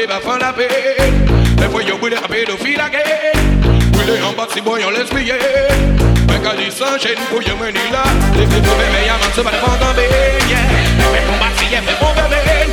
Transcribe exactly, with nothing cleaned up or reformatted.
aller va faire la paix. Les fois yo brûlé un pédophile à guerre. Brûlé en bas si bon yon laisse plier. Mais quand il s'enchaîne pour yon mener là. Les filles pour bébé y'a man se bat devant tomber. Mais pour bâtir y'a fait bon bébé.